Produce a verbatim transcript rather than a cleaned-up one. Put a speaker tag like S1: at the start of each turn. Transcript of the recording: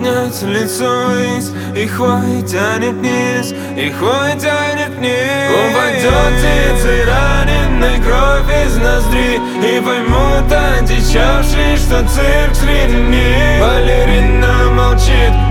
S1: подняться лицом ввысь, и хвой тянет вниз, и хвой тянет вниз. Упадет птицей раненой кровь из ноздри, и поймут одичавшие, что цирк среди них. Балерина молчит,